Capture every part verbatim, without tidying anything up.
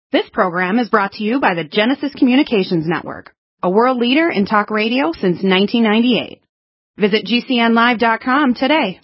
This program is brought to you by the Genesis Communications Network, a world leader in talk radio since nineteen ninety-eight. Visit G C N live dot com today.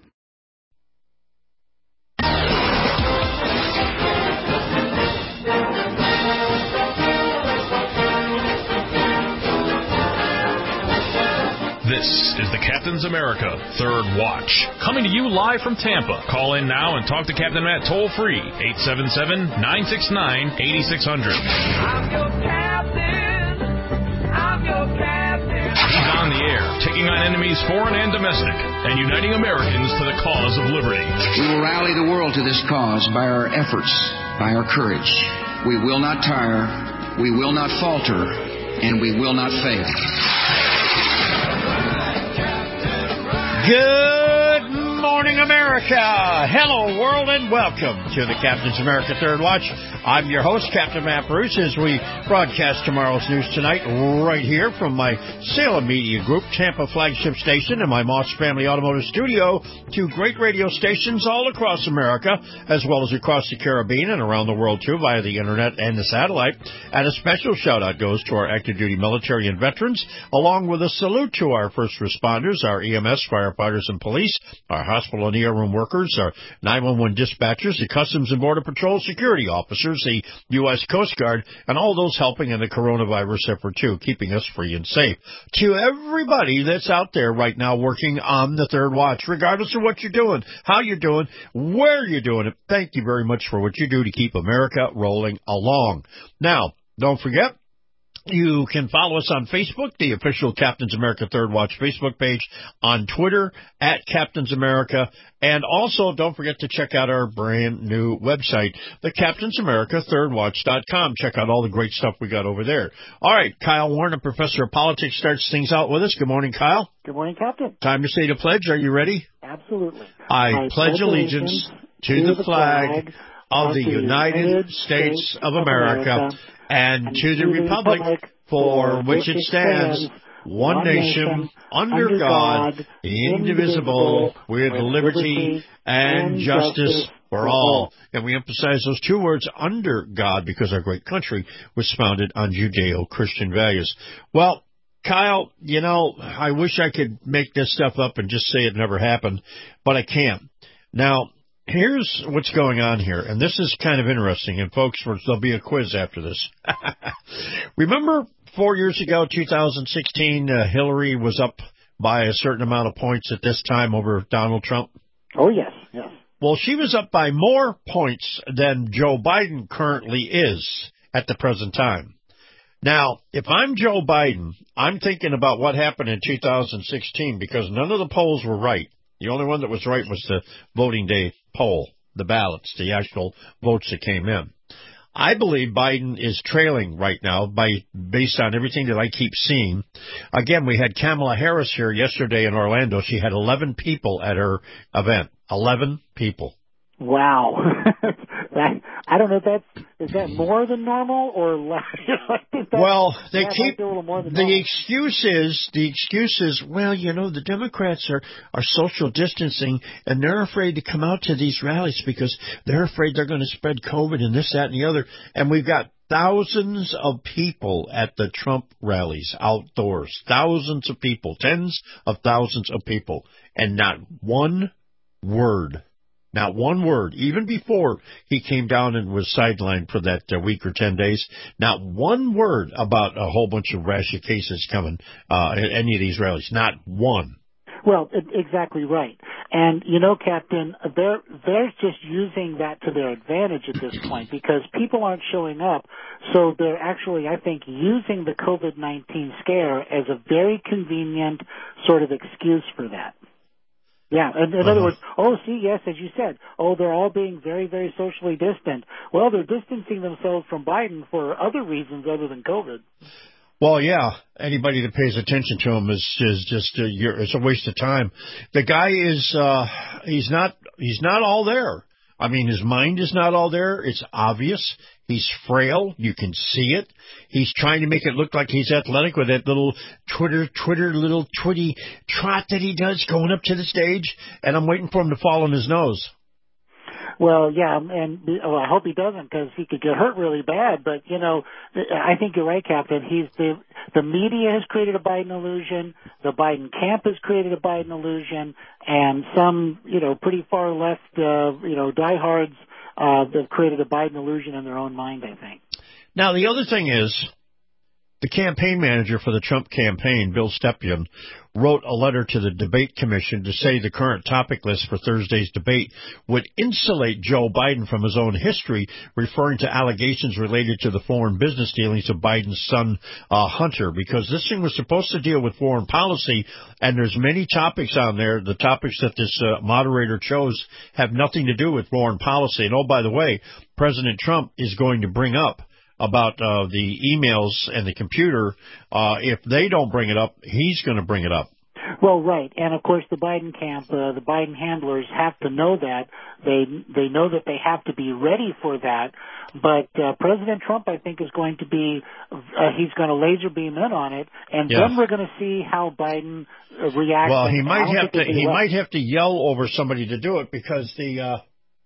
This is the Captain's America Third Watch, coming to you live from Tampa. Call in now and talk to Captain Matt toll-free, eight seven seven, nine six nine, eight six zero zero. I'm your captain. I'm your captain. He's on the air, taking on enemies foreign and domestic, and uniting Americans to the cause of liberty. We will rally the world to this cause by our efforts, by our courage. We will not tire, we will not falter, and we will not fail. Good morning, America. Hello, world, and welcome to the Captain's America Third Watch. I'm your host, Captain Matt Bruce, as we broadcast tomorrow's news tonight right here from my Salem Media Group, Tampa flagship station, and my Moss Family Automotive Studio, two great radio stations all across America, as well as across the Caribbean and around the world, too, via the Internet and the satellite. And a special shout-out goes to our active duty military and veterans, along with a salute to our first responders, our E M S, firefighters, and police, our hospital and E R room workers, our nine one one dispatchers, the Customs and Border Patrol security officers, the U S Coast Guard, and all those helping in the coronavirus effort, too, keeping us free and safe. To everybody that's out there right now working on the Third Watch, regardless of what you're doing, how you're doing, where you're doing it, thank you very much for what you do to keep America rolling along. Now, don't forget, you can follow us on Facebook, the official Captain's America Third Watch Facebook page, on Twitter, at Captain's America, and also don't forget to check out our brand new website, the Captain's America Third Watch dot com. Check out all the great stuff we got over there. All right, Kyle Warner, Professor of Politics, starts things out with us. Good morning, Kyle. Good morning, Captain. Time to say the pledge. Are you ready? Absolutely. I, I pledge allegiance to, to the flag of the United States of America, America and, and to the republic for which it stands, one nation, under God, indivisible, with liberty and justice for all. And we emphasize those two words, under God, because our great country was founded on Judeo-Christian values. Well, Kyle, you know, I wish I could make this stuff up and just say it never happened, but I can't. Now, here's what's going on here, and this is kind of interesting, and folks, there'll be a quiz after this. Remember four years ago, two thousand sixteen, uh, Hillary was up by a certain amount of points at this time over Donald Trump? Oh, yes, yes. Well, she was up by more points than Joe Biden currently is at the present time. Now, if I'm Joe Biden, I'm thinking about what happened in two thousand sixteen, because none of the polls were right. The only one that was right was the voting day poll, the ballots, the actual votes that came in. I believe Biden is trailing right now by based on everything that I keep seeing. Again, we had Kamala Harris here yesterday in Orlando. She had eleven people at her event. eleven people. Wow. that, I don't know if that's, is that more than normal or less? I think that, well, they that keep, the normal. excuse is, the excuse is, well, you know, the Democrats are, are social distancing and they're afraid to come out to these rallies because they're afraid they're going to spread COVID and this, that, and the other. And we've got thousands of people at the Trump rallies outdoors, thousands of people, tens of thousands of people, and not one word. Not one word, even before he came down and was sidelined for that uh, week or ten days, not one word about a whole bunch of rash of cases coming uh, at any of these rallies. Not one. Well, exactly right. And, you know, Captain, they're, they're just using that to their advantage at this point because people aren't showing up. So they're actually, I think, using the COVID nineteen scare as a very convenient sort of excuse for that. Yeah, in, in uh-huh. other words, oh, see, yes, as you said, oh, they're all being very, very socially distant. Well, they're distancing themselves from Biden for other reasons other than COVID. Well, yeah, anybody that pays attention to him is is just a, you're, it's a waste of time. The guy is uh, he's not he's not all there. I mean, his mind is not all there. It's obvious. He's frail. You can see it. He's trying to make it look like he's athletic with that little Twitter, Twitter, little twitty trot that he does going up to the stage. And I'm waiting for him to fall on his nose. Well, yeah, and well, I hope he doesn't because he could get hurt really bad. But you know, I think you're right, Captain. He's the the media has created a Biden illusion. The Biden camp has created a Biden illusion, and some you know pretty far left uh, you know diehards uh, have created a Biden illusion in their own mind, I think. Now the other thing is, the campaign manager for the Trump campaign, Bill Stepien, wrote a letter to the debate commission to say the current topic list for Thursday's debate would insulate Joe Biden from his own history, referring to allegations related to the foreign business dealings of Biden's son, uh, Hunter, because this thing was supposed to deal with foreign policy, and there's many topics on there. The topics that this uh, moderator chose have nothing to do with foreign policy. And oh, by the way, President Trump is going to bring up about uh, the emails and the computer. Uh, if they don't bring it up, he's going to bring it up. Well, right, and of course the Biden camp, uh, the Biden handlers have to know that. They they know that they have to be ready for that. But uh, President Trump, I think, is going to be uh, he's going to laser beam in on it, and yeah. then we're going to see how Biden uh, reacts. Well, he might have to he well. might have to yell over somebody to do it because the. Uh,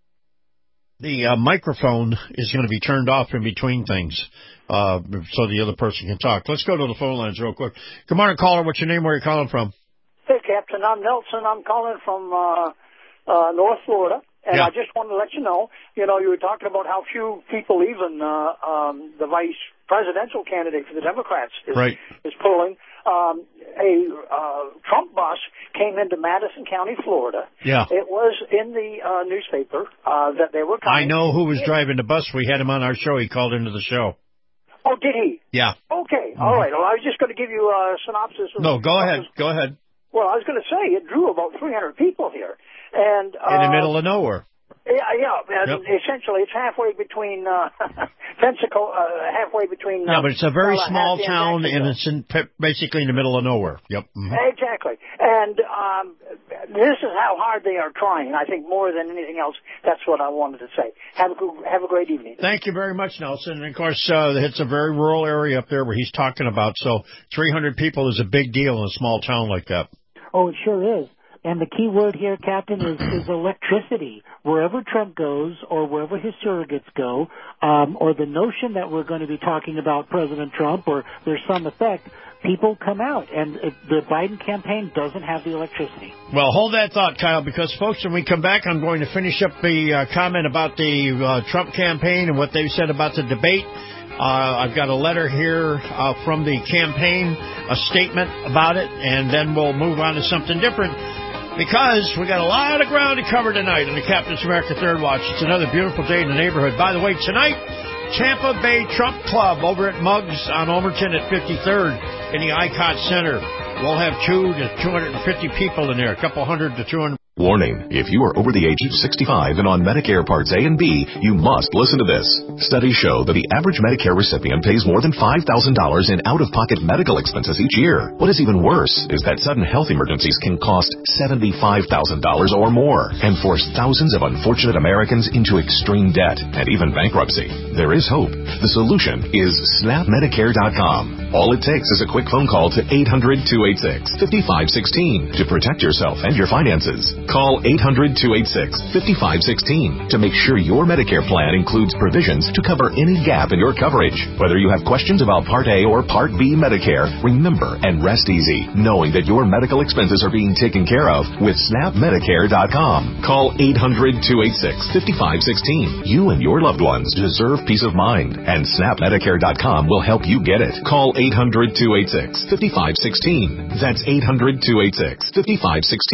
The uh, microphone is going to be turned off in between things, uh, so the other person can talk. Let's go to the phone lines real quick. Good morning, caller. What's your name? Where are you calling from? Hey, Captain. I'm Nelson. I'm calling from uh, uh, North Florida, and yeah. I just wanted to let you know. You know, you were talking about how few people, even uh, um, the vice presidential candidate for the Democrats, is, right. is polling. Um, a uh, Trump bus came into Madison County, Florida. Yeah. It was in the uh, newspaper uh, that they were coming. I know who was driving the bus. We had him on our show. He called into the show. Oh, did he? Yeah. Okay. Mm-hmm. All right. Well, I was just going to give you a synopsis. Of no, go ahead. Was, go ahead. Well, I was going to say it drew about three hundred people here. and uh, In the middle of nowhere. Yeah, yeah. And yep. essentially, it's halfway between uh, Pensacola, uh, halfway between. Uh, yeah, but it's a very uh, small and town, and it's in, basically in the middle of nowhere. Yep. Mm-hmm. Exactly. And um, this is how hard they are trying. I think more than anything else, that's what I wanted to say. Have a good, have a great evening. Thank you very much, Nelson. And of course, uh, it's a very rural area up there where he's talking about. So, three hundred people is a big deal in a small town like that. Oh, it sure is. And the key word here, Captain, is, is electricity. Wherever Trump goes or wherever his surrogates go, um, or the notion that we're going to be talking about President Trump or there's some effect, people come out. And it, the Biden campaign doesn't have the electricity. Well, hold that thought, Kyle, because, folks, when we come back, I'm going to finish up the uh, comment about the uh, Trump campaign and what they've said about the debate. Uh, I've got a letter here uh, from the campaign, a statement about it, and then we'll move on to something different. Because we got a lot of ground to cover tonight on the Captain's America Third Watch. It's another beautiful day in the neighborhood. By the way, tonight, Tampa Bay Trump Club over at Muggs on Omerton at fifty-third in the ICOT Center. We'll have two to two hundred fifty people in there, a couple hundred to two hundred. Warning, if you are over the age of sixty-five and on Medicare Parts A and B, you must listen to this. Studies show that the average Medicare recipient pays more than five thousand dollars in out-of-pocket medical expenses each year. What is even worse is that sudden health emergencies can cost seventy-five thousand dollars or more and force thousands of unfortunate Americans into extreme debt and even bankruptcy. There is hope. The solution is snap medicare dot com. All it takes is a quick phone call to eight hundred, two eight six, five five one six to protect yourself and your finances. Call eight hundred, two eight six, five five one six to make sure your Medicare plan includes provisions to cover any gap in your coverage. Whether you have questions about Part A or Part B Medicare, remember and rest easy knowing that your medical expenses are being taken care of with snap medicare dot com. Call eight hundred, two eight six, five five one six. You and your loved ones deserve peace of mind, and snap medicare dot com will help you get it. Call eight hundred, two eight six, five five one six. That's eight hundred, two eight six, five five one six.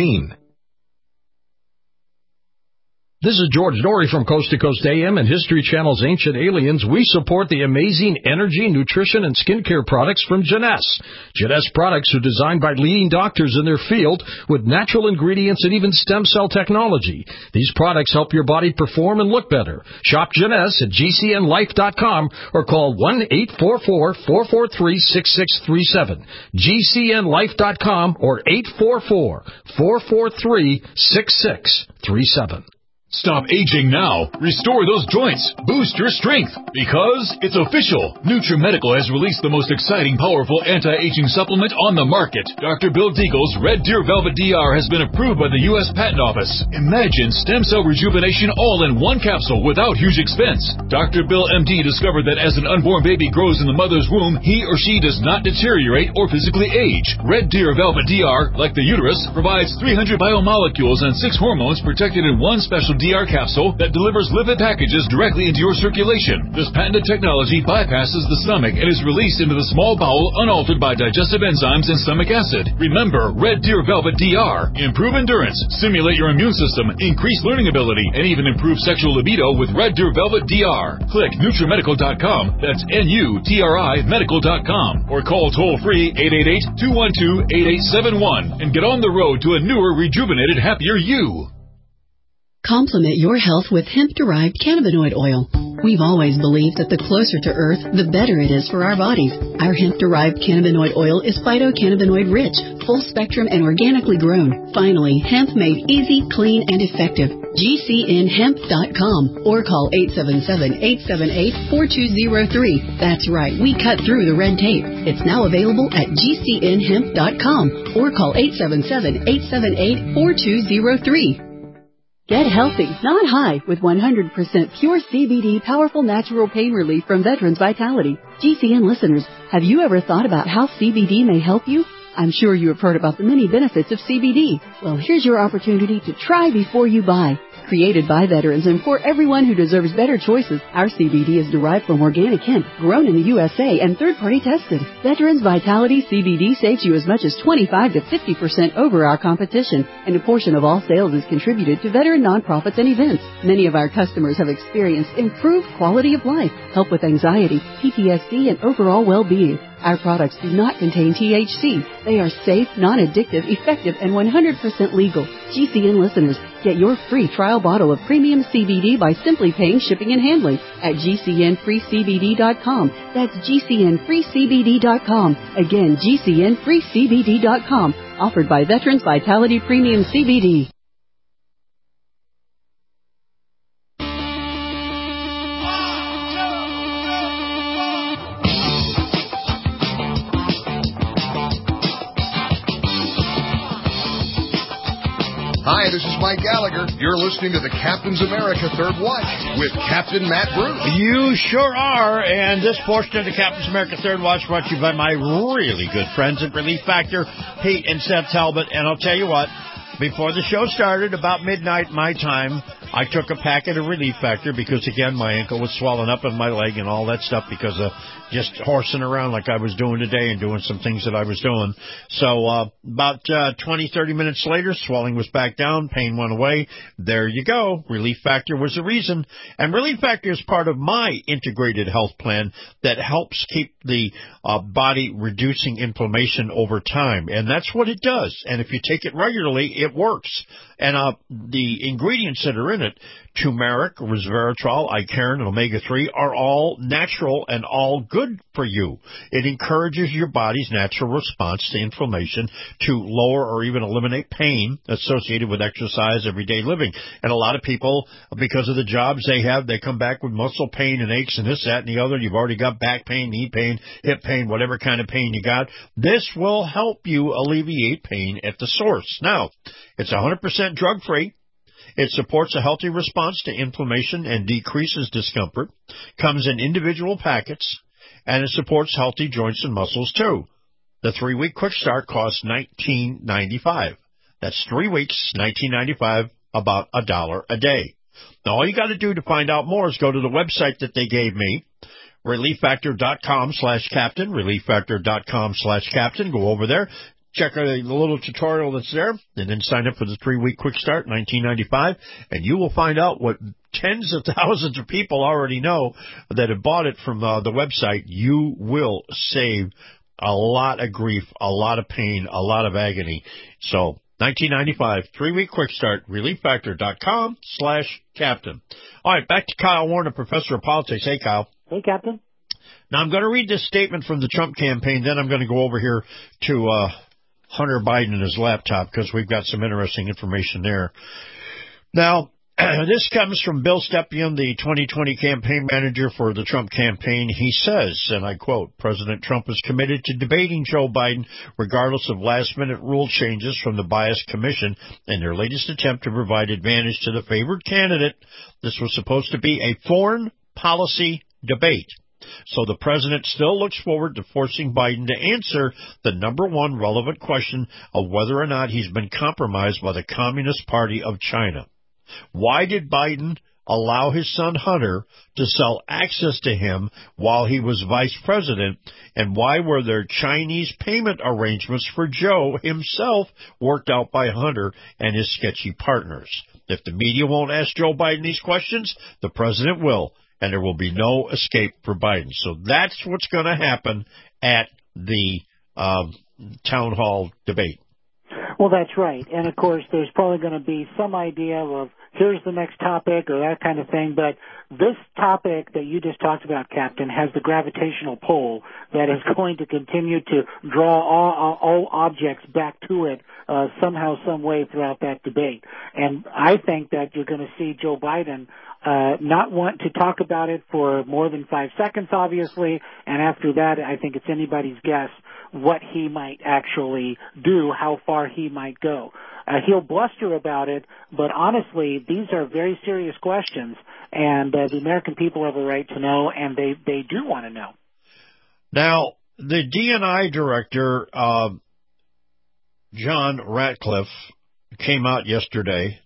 This is George Norrie from Coast to Coast A M and History Channel's Ancient Aliens. We support the amazing energy, nutrition, and skincare products from Jeunesse. Jeunesse products are designed by leading doctors in their field with natural ingredients and even stem cell technology. These products help your body perform and look better. Shop Jeunesse at G C N life dot com or call one eight four four, four four three, six six three seven. G C N life dot com or eight four four, four four three, six six three seven. Stop aging now. Restore those joints. Boost your strength. Because it's official. NutriMedical has released the most exciting, powerful anti-aging supplement on the market. Doctor Bill Deagle's Red Deer Velvet D R has been approved by the U S Patent Office. Imagine stem cell rejuvenation all in one capsule without huge expense. Doctor Bill M D discovered that as an unborn baby grows in the mother's womb, he or she does not deteriorate or physically age. Red Deer Velvet D R, like the uterus, provides three hundred biomolecules and six hormones protected in one special D R capsule that delivers lipid packages directly into your circulation. This patented technology bypasses the stomach and is released into the small bowel unaltered by digestive enzymes and stomach acid. Remember, Red Deer Velvet D R. Improve endurance, stimulate your immune system, increase learning ability, and even improve sexual libido with Red Deer Velvet D R. Click NutriMedical dot com. That's N U T R I medical dot com. Or call toll-free eight eight eight, two one two, eight eight seven one and get on the road to a newer, rejuvenated, happier you. Complement your health with hemp-derived cannabinoid oil. We've always believed that the closer to Earth, the better it is for our bodies. Our hemp-derived cannabinoid oil is phytocannabinoid-rich, full-spectrum, and organically grown. Finally, hemp made easy, clean, and effective. G C N hemp dot com or call eight seven seven, eight seven eight, four two zero three. That's right, we cut through the red tape. It's now available at G C N hemp dot com or call eight seven seven, eight seven eight, four two zero three. Get healthy, not high, with one hundred percent pure C B D powerful natural pain relief from Veterans Vitality. G C N listeners, have you ever thought about how C B D may help you? I'm sure you have heard about the many benefits of C B D. Well, here's your opportunity to try before you buy. Created by veterans and for everyone who deserves better choices, our C B D is derived from organic hemp, grown in the U S A and third-party tested. Veterans Vitality C B D saves you as much as twenty-five to fifty percent over our competition, and a portion of all sales is contributed to veteran nonprofits and events. Many of our customers have experienced improved quality of life, help with anxiety, P T S D, and overall well-being. Our products do not contain T H C. They are safe, non-addictive, effective, and one hundred percent legal. G C N listeners, get your free trial bottle of premium C B D by simply paying shipping and handling at G C N free C B D dot com. That's G C N free C B D dot com. Again, G C N free C B D dot com. Offered by Veterans Vitality Premium C B D. Hi, this is Mike Gallagher. You're listening to the Captain's America Third Watch with Captain Matt Bruce. You sure are, and this portion of the Captain's America Third Watch brought to you by my really good friends at Relief Factor, Pete and Seth Talbot. And I'll tell you what, before the show started, about midnight my time, I took a packet of Relief Factor because, again, my ankle was swelling up in my leg and all that stuff because of just horsing around like I was doing today and doing some things that I was doing. So uh, about uh, twenty, thirty minutes later, swelling was back down, pain went away. There you go. Relief Factor was the reason. And Relief Factor is part of my integrated health plan that helps keep the uh, body reducing inflammation over time. And that's what it does. And if you take it regularly, it works. And uh, the ingredients that are in it, turmeric, resveratrol, icaron, and omega three, are all natural and all good for you. It encourages your body's natural response to inflammation to lower or even eliminate pain associated with exercise, everyday living. And a lot of people, because of the jobs they have, they come back with muscle pain and aches and this, that, and the other. You've already got back pain, knee pain, hip pain, whatever kind of pain you got. This will help you alleviate pain at the source. Now, it's one hundred percent drug-free. It supports a healthy response to inflammation and decreases discomfort, comes in individual packets, and it supports healthy joints and muscles, too. The three-week quick start costs nineteen ninety-five dollars. That's three weeks, nineteen ninety-five dollars, about a dollar a day. Now, all you got to do to find out more is go to the website that they gave me, relief factor dot com slash captain, relief factor dot com slash captain. Go over there. Check out the little tutorial that's there, and then sign up for the three-week quick start, nineteen ninety-five dollars, and you will find out what tens of thousands of people already know that have bought it from uh, the website. You will save a lot of grief, a lot of pain, a lot of agony. So, nineteen ninety-five dollars, three-week quick start, relief factor dot com slash captain. All right, back to Kyle Warner, professor of politics. Hey, Kyle. Hey, Captain. Now, I'm going to read this statement from the Trump campaign, then I'm going to go over here to uh, Hunter Biden and his laptop because we've got some interesting information there. Now, This comes from Bill Stepien, the twenty twenty campaign manager for the Trump campaign. He says, and I quote, President Trump is committed to debating Joe Biden regardless of last-minute rule changes from the Bias Commission and their latest attempt to provide advantage to the favored candidate. This was supposed to be a foreign policy debate. So the president still looks forward to forcing Biden to answer the number one relevant question of whether or not he's been compromised by the Communist Party of China. Why did Biden allow his son Hunter to sell access to him while he was vice president, and why were there Chinese payment arrangements for Joe himself worked out by Hunter and his sketchy partners? If the media won't ask Joe Biden these questions, the president will, and there will be no escape for Biden. So that's what's going to happen at the um, town hall debate. Well, that's right. And, of course, there's probably going to be some idea of here's the next topic or that kind of thing. But this topic that you just talked about, Captain, has the gravitational pull that is going to continue to draw all, all objects back to it uh, somehow, some way throughout that debate. And I think that you're going to see Joe Biden uh, not want to talk about it for more than five seconds, obviously. And after that, I think it's anybody's guess what he might actually do, how far he might go. Uh, he'll bluster about it, but honestly, these are very serious questions, and uh, the American people have a right to know, and they, they do want to know. Now, the D and I director, uh, John Ratcliffe, came out yesterday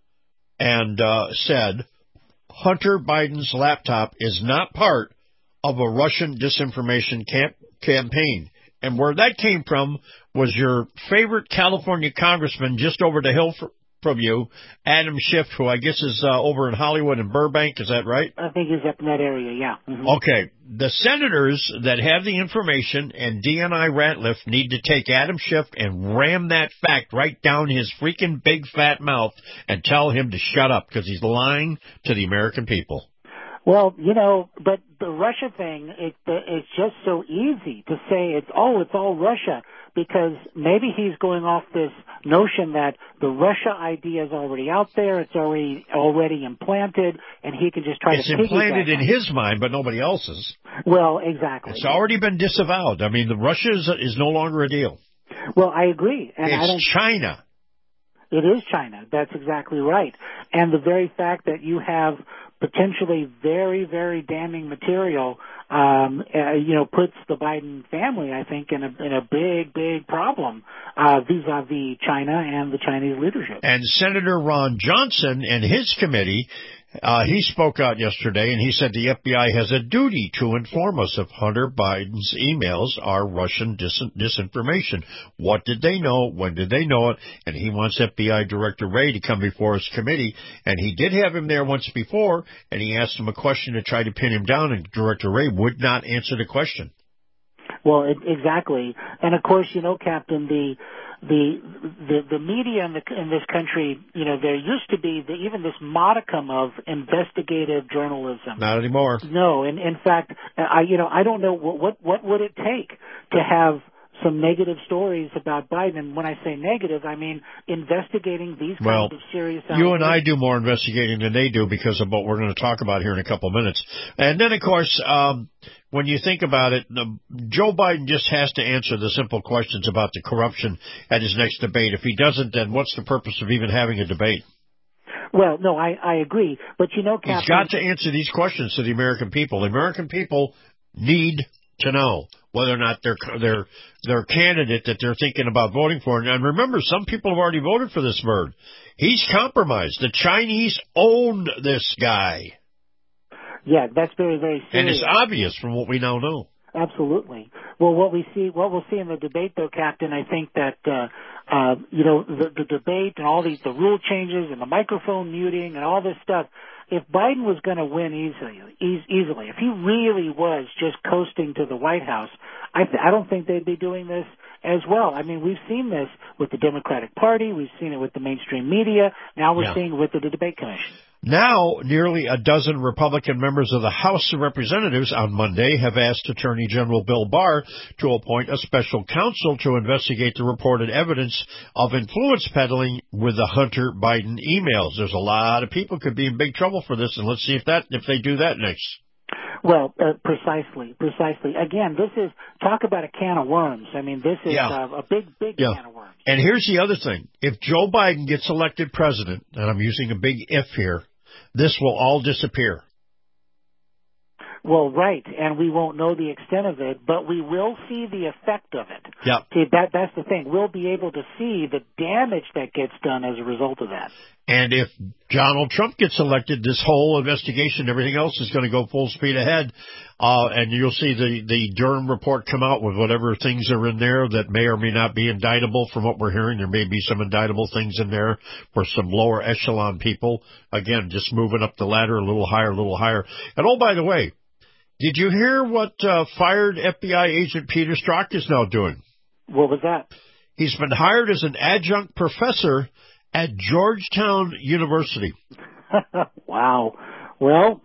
and uh, said Hunter Biden's laptop is not part of a Russian disinformation camp- campaign. And where that came from was your favorite California congressman just over the hill from you, Adam Schiff, who I guess is uh, over in Hollywood and Burbank. Is that right? I think he's up in that area, yeah. Mm-hmm. Okay. The senators that have the information and D and I Ratcliffe need to take Adam Schiff and ram that fact right down his freaking big fat mouth and tell him to shut up because he's lying to the American people. Well, you know, but the Russia thing, it, it's just so easy to say it's, oh, it's all Russia, because maybe he's going off this notion that the Russia idea is already out there, it's already already implanted, and he can just try it's to It's implanted in that. his mind, but nobody else's. Well, exactly. It's already been disavowed. I mean, the Russia is, is no longer a deal. Well, I agree. And it's I don't, China. It is China. That's exactly right. And the very fact that you have potentially very, very damning material, um, uh, you know, puts the Biden family, I think, in a in a big, big problem uh, vis-a-vis China and the Chinese leadership. And Senator Ron Johnson and his committee, uh, he spoke out yesterday, and he said the F B I has a duty to inform us if Hunter Biden's emails are Russian dis- disinformation. What did they know? When did they know it? And he wants F B I Director Wray to come before his committee. And he did have him there once before, and he asked him a question to try to pin him down, and Director Wray would not answer the question. Well, it, exactly. And, of course, you know, Captain, the the the, the media in, the, in this country, you know, there used to be the, even this modicum of investigative journalism. Not anymore. No. And, in fact, I you know, I don't know what, what, what would it take to have some negative stories about Biden. And when I say negative, I mean investigating these kinds well, of serious allegations. You and I do more investigating than they do because of what we're going to talk about here in a couple of minutes. And then, of course, um, when you think about it, the, Joe Biden just has to answer the simple questions about the corruption at his next debate. If he doesn't, then what's the purpose of even having a debate? Well, no, I, I agree. But, you know, Captain, he's got to answer these questions to the American people. The American people need to know whether or not their their their candidate that they're thinking about voting for. And remember, some people have already voted for this bird. He's compromised. The Chinese owned this guy. Yeah, that's very, very serious. And it's obvious from what we now know. Absolutely. Well, what we see, what we'll see in the debate, though, Captain, I think that uh, uh, you know the, the debate and all these the rule changes and the microphone muting and all this stuff. If Biden was going to win easily, eas- easily, if he really was just coasting to the White House, I, th- I don't think they'd be doing this as well. I mean, we've seen this with the Democratic Party, we've seen it with the mainstream media, now we're yeah. seeing it with the, the debate commission. Now, nearly a dozen Republican members of the House of Representatives on Monday have asked Attorney General Bill Barr to appoint a special counsel to investigate the reported evidence of influence peddling with the Hunter Biden emails. There's a lot of people could be in big trouble for this, and let's see if that if they do that next. Well, uh, precisely, precisely. Again, this is, talk about a can of worms. I mean, this is Yeah. uh, a big, big Yeah. can of worms. And here's the other thing. If Joe Biden gets elected president, and I'm using a big if here, this will all disappear. Well, right, and we won't know the extent of it, but we will see the effect of it. Yep. See, that that's the thing. We'll be able to see the damage that gets done as a result of that. And if Donald Trump gets elected, this whole investigation, everything else is going to go full speed ahead. Uh, and you'll see the, the Durham report come out with whatever things are in there that may or may not be indictable. From what we're hearing, there may be some indictable things in there for some lower echelon people. Again, just moving up the ladder a little higher, a little higher. And oh, by the way, did you hear what uh, fired F B I agent Peter Strzok is now doing? What was that? He's been hired as an adjunct professor at Georgetown University. Wow. Well,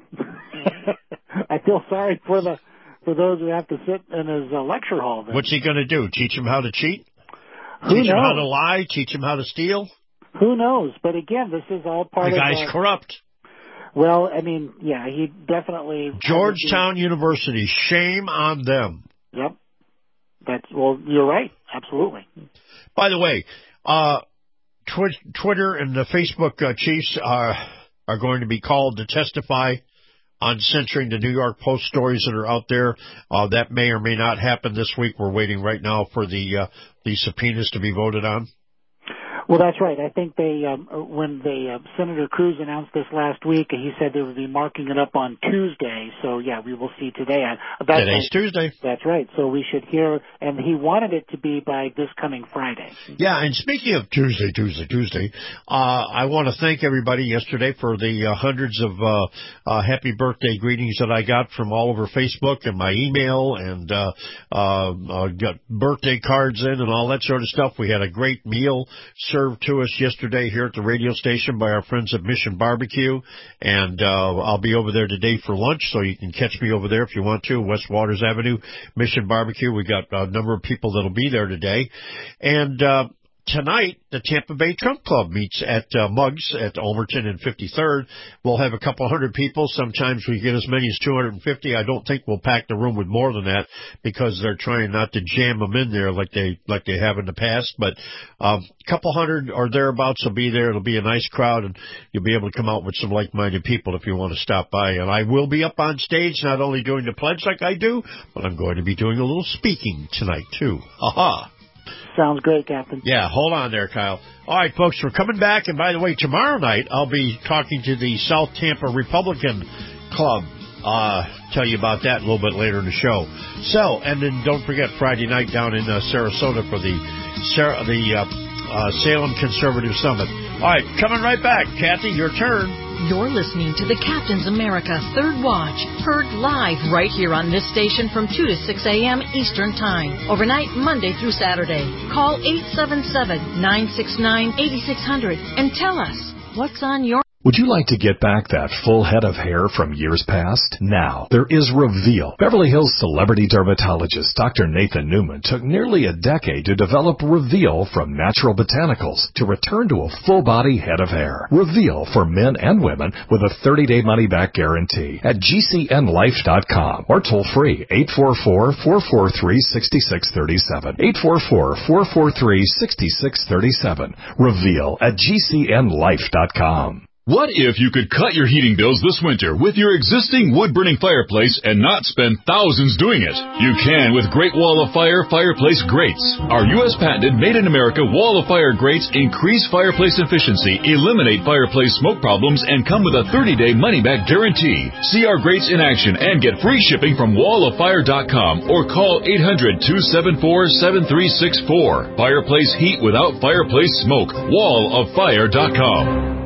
I feel sorry for the for those who have to sit in his uh, lecture hall. Then. What's he going to do? Teach him how to cheat? Who Teach him knows? how to lie? Teach him how to steal? Who knows? But again, this is all part The of guy's uh, corrupt. Well, I mean, yeah, he definitely Georgetown University. Shame on them. Yep. That's well. You're right. Absolutely. By the way, uh, Twi- Twitter and the Facebook uh, chiefs are are going to be called to testify on censoring the New York Post stories that are out there. Uh, that may or may not happen this week. We're waiting right now for the uh, the subpoenas to be voted on. Well, that's right. I think they, um, when they, uh, Senator Cruz announced this last week, he said they would be marking it up on Tuesday. So, yeah, we will see today. That's Today's right. Tuesday. That's right. So we should hear, and he wanted it to be by this coming Friday. Yeah, and speaking of Tuesday, Tuesday, Tuesday, uh, I want to thank everybody yesterday for the uh, hundreds of uh, uh, happy birthday greetings that I got from all over Facebook and my email, and uh, uh, uh, got birthday cards in and all that sort of stuff. We had a great meal served to us yesterday here at the radio station by our friends at Mission Barbecue, and uh, I'll be over there today for lunch, so you can catch me over there if you want to, West Waters Avenue, Mission Barbecue. We got a number of people that'll be there today, and uh, tonight, the Tampa Bay Trump Club meets at uh, Muggs at Ulmerton and fifty-third. We'll have a couple hundred people. Sometimes we get as many as two hundred fifty. I don't think we'll pack the room with more than that because they're trying not to jam them in there like they like they have in the past. But um, a couple hundred or thereabouts will be there. It'll be a nice crowd, and you'll be able to come out with some like-minded people if you want to stop by. And I will be up on stage, not only doing the pledge like I do, but I'm going to be doing a little speaking tonight, too. Ha-ha. Sounds great, Captain. Yeah, hold on there, Kyle. All right, folks, we're coming back. And by the way, tomorrow night, I'll be talking to the South Tampa Republican Club. Uh, tell you about that a little bit later in the show. So, and then don't forget Friday night down in uh, Sarasota for the Sar- the uh, uh, Salem Conservative Summit. All right, coming right back. Kathy, your turn. You're listening to the Captain's America Third Watch, heard live right here on this station from two to six a.m. Eastern Time, overnight Monday through Saturday. Call eight seven seven, nine six nine, eight six zero zero and tell us what's on your... Would you like to get back that full head of hair from years past? Now, there is Reveal. Beverly Hills celebrity dermatologist Doctor Nathan Newman took nearly a decade to develop Reveal from natural botanicals to return to a full-body head of hair. Reveal for men and women with a thirty-day money-back guarantee at G C N life dot com or toll free eight four four, four four three, six six three seven. eight four four, four four three, six six three seven. Reveal at G C N life dot com. What if you could cut your heating bills this winter with your existing wood-burning fireplace and not spend thousands doing it? You can with Great Wall of Fire Fireplace Grates. Our U S patented made-in-America Wall of Fire grates increase fireplace efficiency, eliminate fireplace smoke problems, and come with a thirty-day money-back guarantee. See our grates in action and get free shipping from wall of fire dot com or call eight hundred, two seven four, seven three six four. Fireplace heat without fireplace smoke. wall of fire dot com.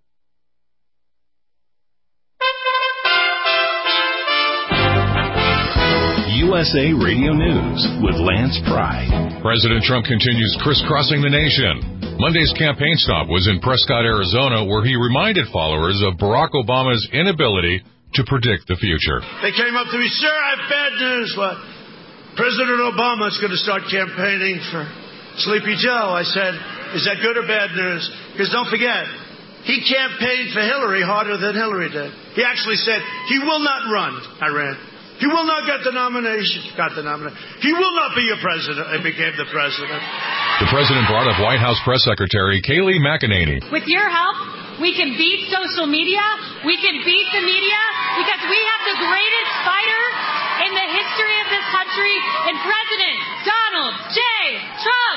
U S A Radio News with Lance Pry. President Trump continues crisscrossing the nation. Monday's campaign stop was in Prescott, Arizona, where he reminded followers of Barack Obama's inability to predict the future. They came up to me, sir, I have bad news. What? President Obama is going to start campaigning for Sleepy Joe. I said, is that good or bad news? Because don't forget, he campaigned for Hillary harder than Hillary did. He actually said he will not run. I ran. He will not get the nomination. Got the nomination. He will not be your president. I became the president. The president brought up White House Press Secretary Kayleigh McEnany. With your help, we can beat social media. We can beat the media because we have the greatest fighter in the history of this country in President Donald J. Trump.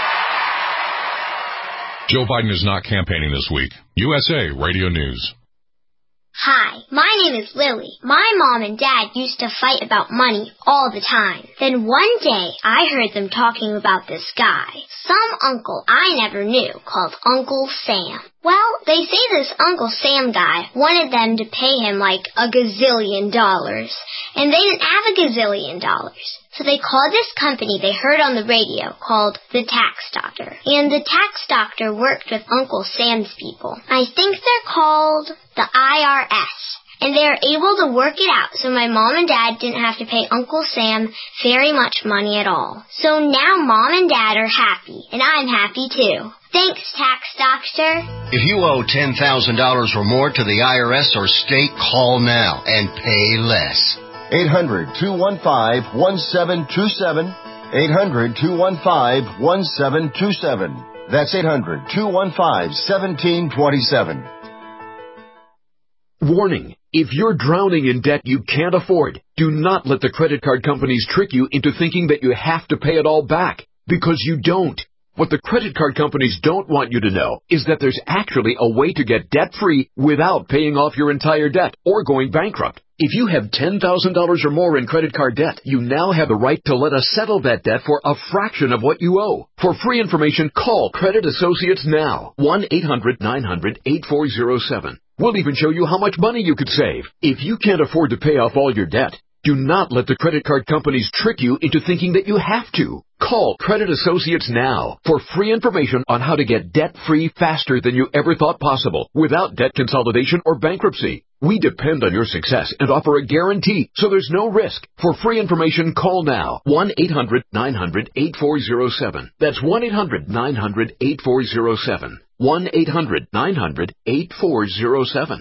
Joe Biden is not campaigning this week. U S A Radio News. Hi, my name is Lily. My mom and dad used to fight about money all the time. Then one day, I heard them talking about this guy, some uncle I never knew, called Uncle Sam. Well, they say this Uncle Sam guy wanted them to pay him like a gazillion dollars, and they didn't have a gazillion dollars. So they called this company they heard on the radio called the Tax Doctor. And the Tax Doctor worked with Uncle Sam's people. I think they're called the I R S. And they were able to work it out so my mom and dad didn't have to pay Uncle Sam very much money at all. So now mom and dad are happy, and I'm happy too. Thanks, Tax Doctor. If you owe ten thousand dollars or more to the I R S or state, call now and pay less. eight hundred, two one five, one seven two seven. eight hundred, two one five, one seven two seven. That's eight hundred, two one five, one seven two seven. Warning. If you're drowning in debt you can't afford, do not let the credit card companies trick you into thinking that you have to pay it all back, because you don't. What the credit card companies don't want you to know is that there's actually a way to get debt-free without paying off your entire debt or going bankrupt. If you have ten thousand dollars or more in credit card debt, you now have the right to let us settle that debt for a fraction of what you owe. For free information, call Credit Associates now. one eight hundred nine hundred eight four zero seven. We'll even show you how much money you could save. If you can't afford to pay off all your debt, do not let the credit card companies trick you into thinking that you have to. Call Credit Associates now for free information on how to get debt-free faster than you ever thought possible without debt consolidation or bankruptcy. We depend on your success and offer a guarantee, so there's no risk. For free information, call now. one eight hundred nine hundred eight four zero seven. That's one eight hundred nine hundred eight four zero seven. one eight hundred nine hundred eight four zero seven.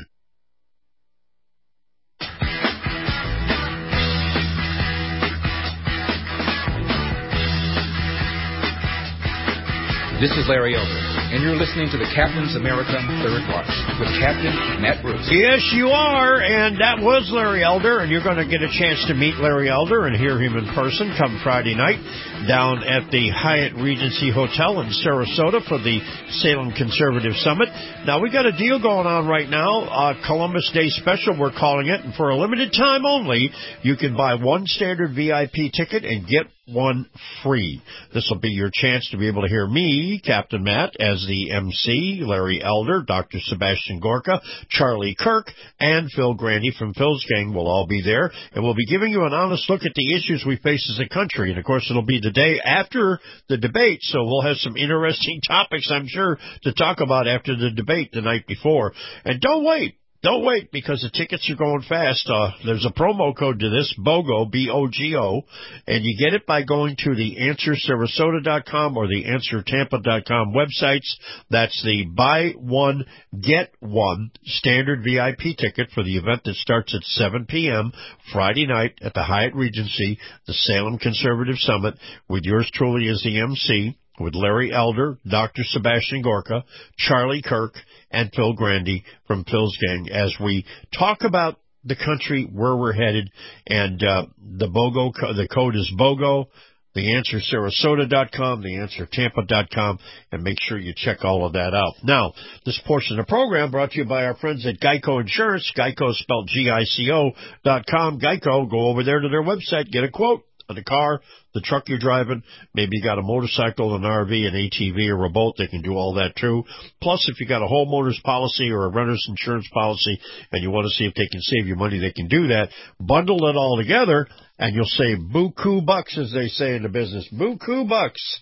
This is Larry Elder, and you're listening to the Captain's America Third Watch with Captain Matt Bruce. Yes, you are, and that was Larry Elder, and you're going to get a chance to meet Larry Elder and hear him in person come Friday night down at the Hyatt Regency Hotel in Sarasota for the Salem Conservative Summit. Now, we got a deal going on right now, uh, Columbus Day Special, we're calling it, and for a limited time only, you can buy one standard V I P ticket and get one free. This will be your chance to be able to hear me, Captain Matt, as the M C, Larry Elder, Doctor Sebastian Gorka, Charlie Kirk, and Phil Grandy from Phil's Gang will all be there, and we'll be giving you an honest look at the issues we face as a country. And, of course, it'll be the day after the debate, so we'll have some interesting topics, I'm sure, to talk about after the debate the night before. And don't wait. Don't wait, because the tickets are going fast. Uh, there's a promo code to this, BOGO, B O G O, and you get it by going to the answer sarasota dot com or the answer tampa dot com websites. That's the buy one, get one standard V I P ticket for the event that starts at seven p.m. Friday night at the Hyatt Regency, the Salem Conservative Summit, with yours truly as the M C, with Larry Elder, Doctor Sebastian Gorka, Charlie Kirk, and Phil Grandy from Phil's Gang as we talk about the country, where we're headed, and uh, the BOGO, the code is BOGO, the answer sarasota dot com, the answer tampa dot com, and make sure you check all of that out. Now, this portion of the program brought to you by our friends at Geico Insurance. Geico is spelled G I C O dot com. Geico, go over there to their website, get a quote on the car, the truck you're driving. Maybe you got a motorcycle, an R V, an A T V, or a boat. They can do all that too. Plus, if you got a homeowner's policy or a renter's insurance policy and you want to see if they can save you money, they can do that. Bundle it all together and you'll save buku bucks, as they say in the business. Buku bucks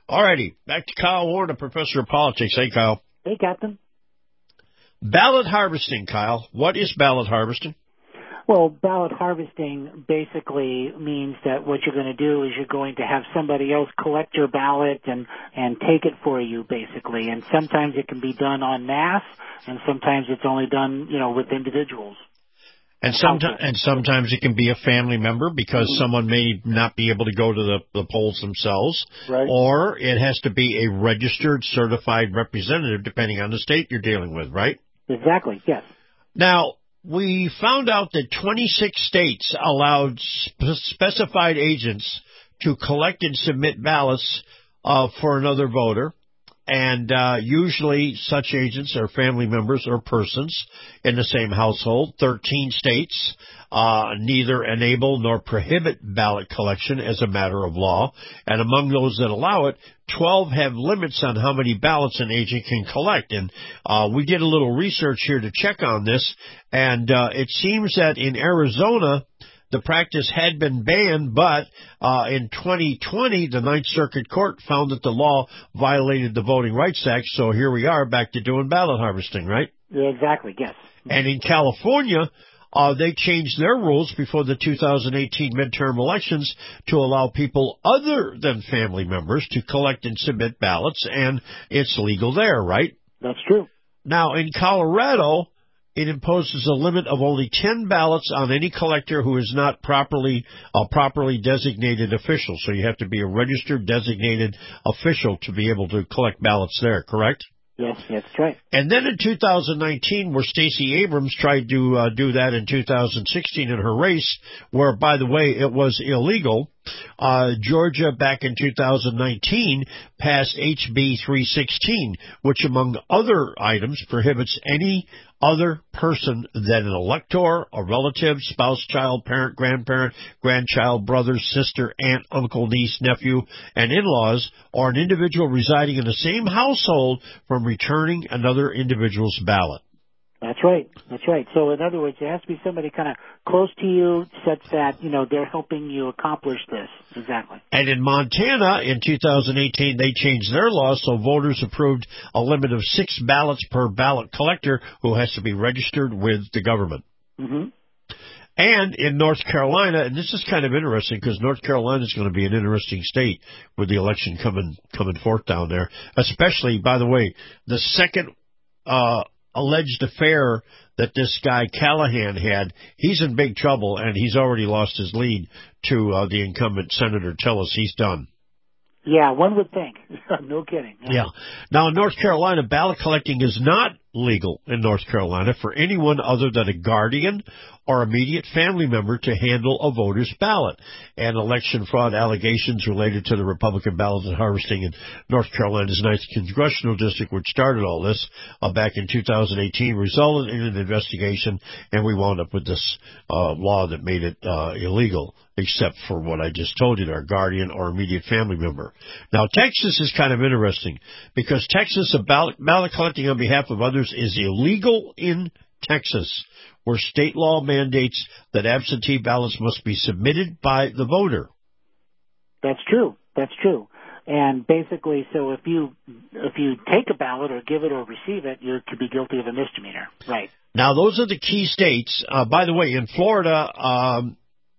All righty, back to Kyle Warner, professor of politics. Hey, Kyle. Hey, Captain. Ballot harvesting, Kyle. What is ballot harvesting? Well, ballot harvesting basically means that what you're going to do is you're going to have somebody else collect your ballot and, and take it for you, basically. And sometimes it can be done en masse, and sometimes it's only done, you know, with individuals. And sometimes, and sometimes it can be a family member because mm-hmm. someone may not be able to go to the, the polls themselves. Right. Or it has to be a registered, certified representative, depending on the state you're dealing with, right? Exactly, yes. Now, we found out that twenty-six states allowed spe- specified agents to collect and submit ballots uh, for another voter. And uh, usually such agents are family members or persons in the same household. thirteen states uh, neither enable nor prohibit ballot collection as a matter of law. And among those that allow it, twelve have limits on how many ballots an agent can collect. And uh, we did a little research here to check on this. And uh, it seems that in Arizona, the practice had been banned, but uh, in twenty twenty, the Ninth Circuit Court found that the law violated the Voting Rights Act, so here we are back to doing ballot harvesting, right? Yeah, exactly, yes. And in California, uh, they changed their rules before the two thousand eighteen midterm elections to allow people other than family members to collect and submit ballots, and it's legal there, right? That's true. Now, in Colorado, it imposes a limit of only ten ballots on any collector who is not properly a properly designated official. So you have to be a registered designated official to be able to collect ballots there, correct? Yes, that's right. And then in two thousand nineteen, where Stacey Abrams tried to uh, do that in two thousand sixteen in her race, where, by the way, it was illegal, uh, Georgia back in two thousand nineteen passed H B three sixteen, which, among other items, prohibits any other person than an elector, a relative, spouse, child, parent, grandparent, grandchild, brother, sister, aunt, uncle, niece, nephew, and in-laws, or an individual residing in the same household from returning another individual's ballot. That's right. That's right. So, in other words, it has to be somebody kind of close to you, such that, you know, they're helping you accomplish this. Exactly. And in Montana, in two thousand eighteen, they changed their laws, so voters approved a limit of six ballots per ballot collector who has to be registered with the government. Mm-hmm. And in North Carolina, and this is kind of interesting because North Carolina is going to be an interesting state with the election coming coming forth down there, especially, by the way, the second uh alleged affair that this guy Callahan had. He's in big trouble, and he's already lost his lead to uh, the incumbent Senator Tillis. He's done. Yeah, one would think. No kidding. Yeah. yeah. Now, in North Carolina, ballot collecting is not legal in North Carolina for anyone other than a guardian or immediate family member to handle a voter's ballot. And election fraud allegations related to the Republican ballot harvesting in North Carolina's ninth Congressional District, which started all this uh, back in two thousand eighteen, resulted in an investigation, and we wound up with this uh, law that made it uh, illegal, except for what I just told you, our guardian or immediate family member. Now, Texas is kind of interesting, because Texas, a ballot, ballot collecting on behalf of others is illegal in Texas, where state law mandates that absentee ballots must be submitted by the voter. That's true. That's true. And basically, so if you if you take a ballot or give it or receive it, you could be guilty of a misdemeanor. Right. Now, those are the key states. Uh, by the way, in Florida, um,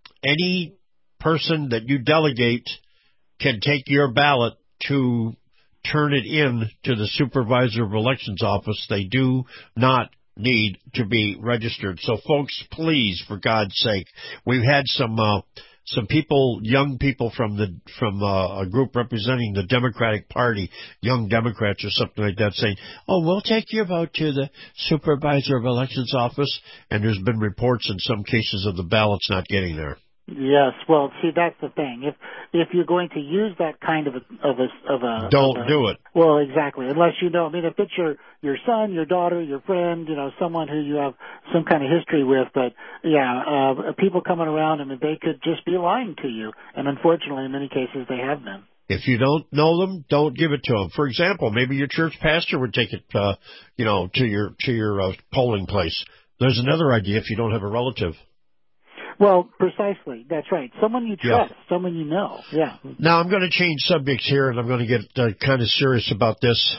any person that you delegate can take your ballot to turn it in to the supervisor of elections office. They do not need to be registered. So, folks, please, for God's sake, we've had some uh, some people, young people from the from uh, a group representing the Democratic Party, Young Democrats or something like that, saying, "Oh, we'll take your vote to the supervisor of elections office." And there's been reports in some cases of the ballots not getting there. Yes, well, see, that's the thing. If if you're going to use that kind of a of a of a don't of a, do it. Well, exactly. Unless you know, I mean, if it's your your son, your daughter, your friend, you know, someone who you have some kind of history with. But yeah, uh, people coming around, I mean, they could just be lying to you, and unfortunately, in many cases, they have been. If you don't know them, don't give it to them. For example, maybe your church pastor would take it, uh, you know, to your to your uh, polling place. There's another idea if you don't have a relative. Well, precisely. That's right. Someone you trust, yeah. someone you know. Yeah. Now, I'm going to change subjects here, and I'm going to get uh, kind of serious about this.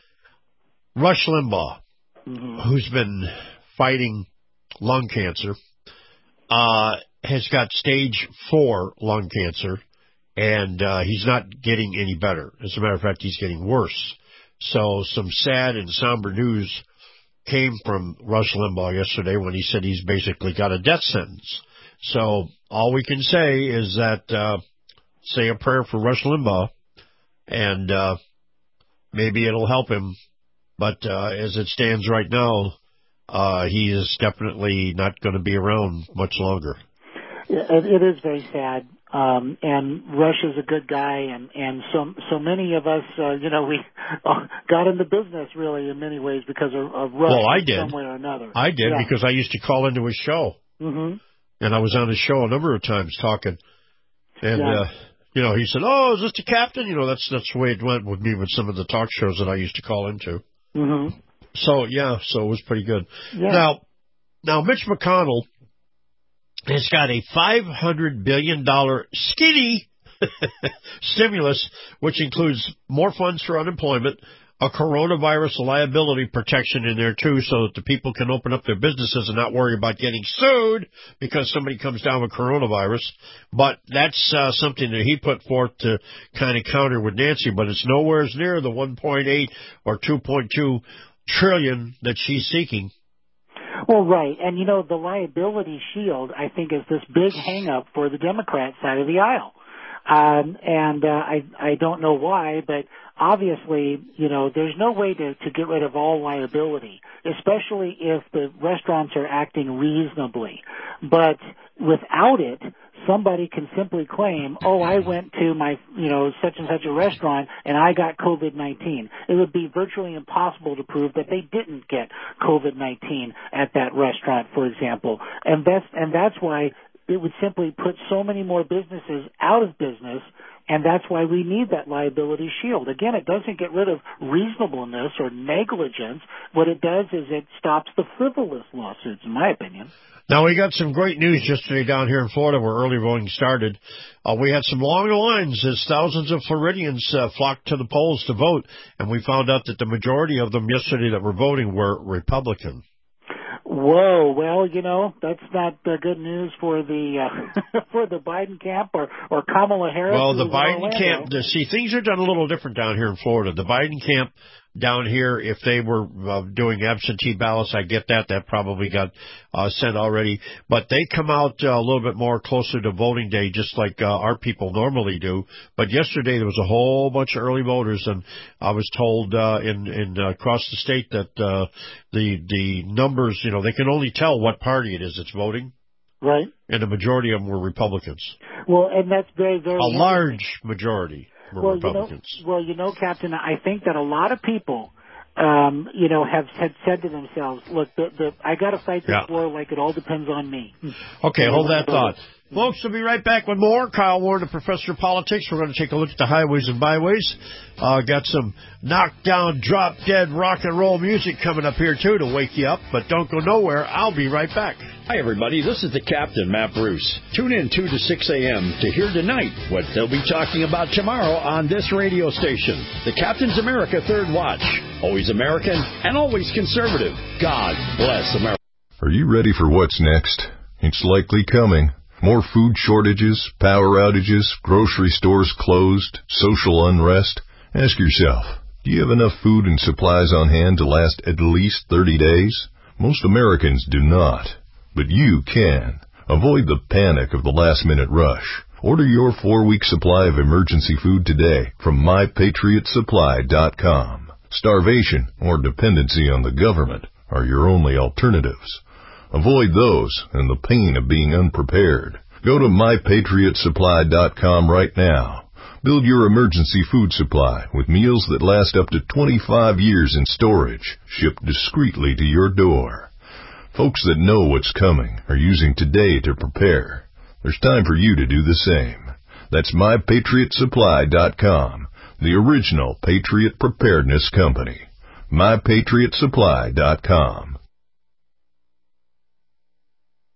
Rush Limbaugh, mm-hmm. who's been fighting lung cancer, uh, has got stage four lung cancer, and uh, he's not getting any better. As a matter of fact, he's getting worse. So some sad and somber news came from Rush Limbaugh yesterday when he said he's basically got a death sentence. So all we can say is that uh, say a prayer for Rush Limbaugh, and uh, maybe it'll help him. But uh, as it stands right now, uh, he is definitely not going to be around much longer. It, it is very sad. Um, and Rush is a good guy, and, and so so many of us, uh, you know, we got into business really in many ways because of, of Rush. Well, I did. Some way or another. I did yeah. because I used to call into his show. Mm-hmm. And I was on his show a number of times talking. And, yeah. uh, you know, he said, oh, is this the captain? You know, that's, that's the way it went with me with some of the talk shows that I used to call into. Mm-hmm. So, yeah, so it was pretty good. Yeah. Now, now Mitch McConnell has got a five hundred billion dollars skinny stimulus, which includes more funds for unemployment, a coronavirus liability protection in there, too, so that the people can open up their businesses and not worry about getting sued because somebody comes down with coronavirus. But that's uh, something that he put forth to kind of counter with Nancy, but it's nowhere near the one point eight or two point two trillion that she's seeking. Well, right. And, you know, the liability shield, I think, is this big hang-up for the Democrat side of the aisle. Um, and uh, I, I don't know why, but obviously, you know, there's no way to, to get rid of all liability, especially if the restaurants are acting reasonably. But without it, somebody can simply claim, oh, I went to my, you know, such and such a restaurant and I got COVID nineteen. It would be virtually impossible to prove that they didn't get COVID nineteen at that restaurant, for example. And that's, and that's why it would simply put so many more businesses out of business, and that's why we need that liability shield. Again, it doesn't get rid of reasonableness or negligence. What it does is it stops the frivolous lawsuits, in my opinion. Now, we got some great news yesterday down here in Florida where early voting started. Uh, we had some long lines as thousands of Floridians uh, flocked to the polls to vote, and we found out that the majority of them yesterday that were voting were Republican. Whoa! Well, you know, that's not uh, good news for the uh, for the Biden camp or, or Kamala Harris. Well, the Biden camp. The, see, things are done a little different down here in Florida. The Biden camp down here, if they were uh, doing absentee ballots, I get that. That probably got uh, sent already. But they come out uh, a little bit more closer to voting day, just like uh, our people normally do. But yesterday there was a whole bunch of early voters, and I was told uh, in, in uh, across the state that uh, the the numbers, you know, they can only tell what party it is that's voting. Right. And the majority of them were Republicans. Well, and that's very, very a large majority. Well, you know, well, you know, Captain, I think that a lot of people, um, you know, have had said to themselves, look, the, the, I got to fight this yeah. war like it all depends on me. Okay, hold that thought. Folks, we'll be right back with more. Kyle Warren, the Professor of Politics. We're going to take a look at the highways and byways. Uh, got some knockdown, drop-dead rock and roll music coming up here, too, to wake you up. But don't go nowhere. I'll be right back. Hi, everybody. This is the Captain, Matt Bruce. Tune in two to six a.m. to hear tonight what they'll be talking about tomorrow on this radio station. The Captain's America Third Watch. Always American and always conservative. God bless America. Are you ready for what's next? It's likely coming. More food shortages, power outages, grocery stores closed, social unrest. Ask yourself, do you have enough food and supplies on hand to last at least thirty days? Most Americans do not, but you can. Avoid the panic of the last-minute rush. Order your four-week supply of emergency food today from my patriot supply dot com. Starvation or dependency on the government are your only alternatives. Avoid those and the pain of being unprepared. Go to my patriot supply dot com right now. Build your emergency food supply with meals that last up to twenty-five years in storage, shipped discreetly to your door. Folks that know what's coming are using today to prepare. There's time for you to do the same. That's my patriot supply dot com, the original Patriot Preparedness Company. my patriot supply dot com.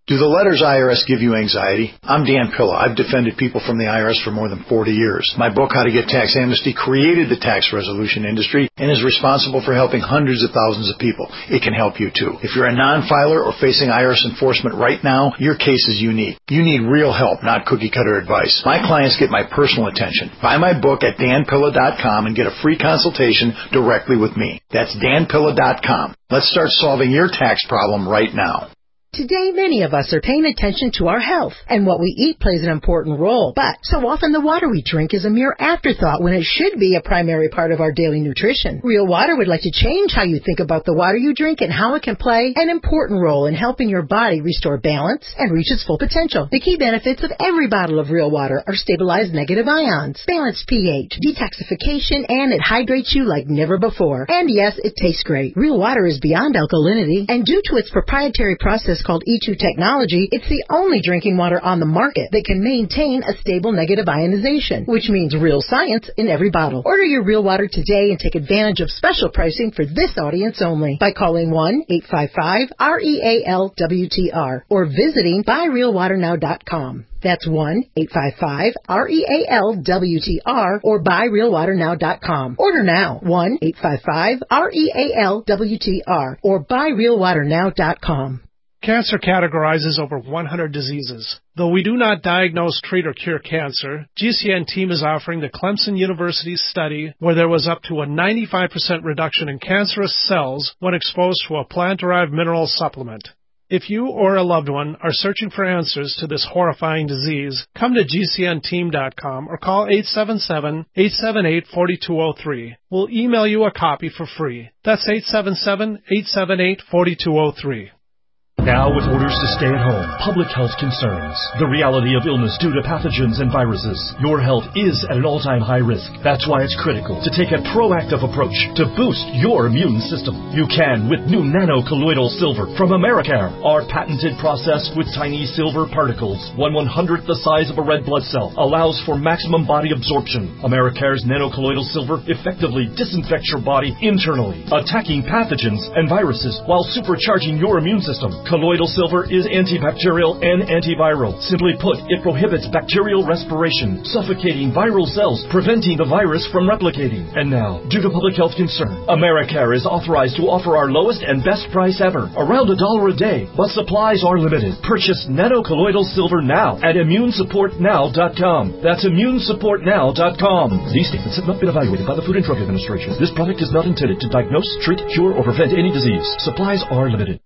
Do the letters I R S give you anxiety? I'm Dan Pilla. I've defended people from the I R S for more than forty years. My book, How to Get Tax Amnesty, created the tax resolution industry and is responsible for helping hundreds of thousands of people. It can help you too. If you're a non-filer or facing I R S enforcement right now, your case is unique. You need real help, not cookie-cutter advice. My clients get my personal attention. Buy my book at dan pilla dot com and get a free consultation directly with me. That's dan pilla dot com. Let's start solving your tax problem right now. Today, many of us are paying attention to our health, and what we eat plays an important role. But so often the water we drink is a mere afterthought when it should be a primary part of our daily nutrition. Real Water would like to change how you think about the water you drink and how it can play an important role in helping your body restore balance and reach its full potential. The key benefits of every bottle of Real Water are stabilized negative ions, balanced pH, detoxification, and it hydrates you like never before. And yes, it tastes great. Real Water is beyond alkalinity, and due to its proprietary process called E two technology, it's the only drinking water on the market that can maintain a stable negative ionization, which means real science in every bottle. Order your Real Water today and take advantage of special pricing for this audience only by calling one eight five five R E A L W T R or visiting buy real water now dot com. That's one eight five five R E A L W T R or buy real water now dot com. Order now, one eight five five R E A L W T R or buy real water now dot com. Cancer categorizes over one hundred diseases. Though we do not diagnose, treat, or cure cancer, G C N team is offering the Clemson University study where there was up to a ninety-five percent reduction in cancerous cells when exposed to a plant-derived mineral supplement. If you or a loved one are searching for answers to this horrifying disease, come to G C N team dot com or call eight seven seven, eight seven eight, four two zero three. We'll email you a copy for free. That's eight seven seven, eight seven eight, four two zero three. Now with orders to stay at home, public health concerns, the reality of illness due to pathogens and viruses, your health is at an all-time high risk. That's why it's critical to take a proactive approach to boost your immune system. You can with new nano-colloidal silver from Americare. Our patented process with tiny silver particles, one one-hundredth the size of a red blood cell, allows for maximum body absorption. Americare's nano-colloidal silver effectively disinfects your body internally, attacking pathogens and viruses while supercharging your immune system. Colloidal silver is antibacterial and antiviral. Simply put, it prohibits bacterial respiration, suffocating viral cells, preventing the virus from replicating. And now, due to public health concern, Americare is authorized to offer our lowest and best price ever, around a dollar a day, but supplies are limited. Purchase nano-colloidal silver now at immune support now dot com. That's immune support now dot com. These statements have not been evaluated by the Food and Drug Administration. This product is not intended to diagnose, treat, cure, or prevent any disease. Supplies are limited.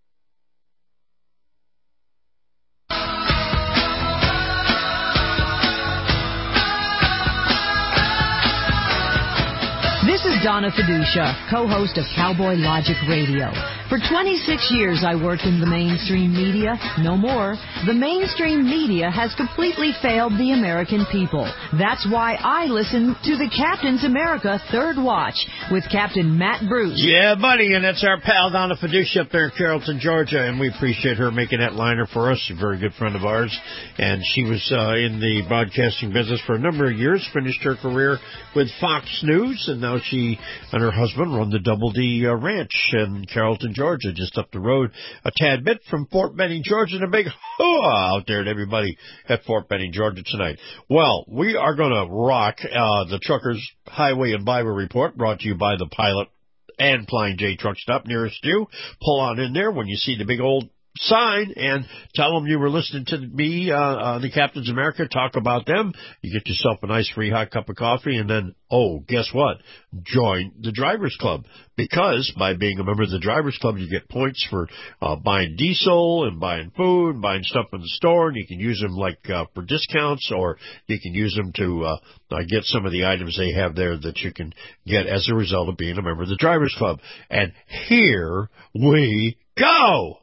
Donna Fiducia, co-host of Cowboy Logic Radio. For twenty-six years, I worked in the mainstream media. No more. The mainstream media has completely failed the American people. That's why I listen to the Captain's America Third Watch with Captain Matt Bruce. Yeah, buddy, and that's our pal Donna Fiducia up there in Carrollton, Georgia, and we appreciate her making that liner for us. She's a very good friend of ours, and she was uh, in the broadcasting business for a number of years, finished her career with Fox News, and now she and her husband run the Double D uh, Ranch in Carrollton, Georgia, just up the road a tad bit from Fort Benning, Georgia, and a big hooah out there to everybody at Fort Benning, Georgia tonight. Well, we are going to rock uh, the Truckers Highway and Bible Report, brought to you by the Pilot and Flying J Truck Stop nearest you. Pull on in there when you see the big old sign and tell them you were listening to me, uh, uh, the Captain's America, talk about them. You get yourself a nice free hot cup of coffee, and then, oh, guess what? Join the Drivers Club, because by being a member of the Drivers Club, you get points for uh, buying diesel and buying food and buying stuff in the store, and you can use them like uh, for discounts, or you can use them to uh, uh, get some of the items they have there that you can get as a result of being a member of the Drivers Club. And here we go!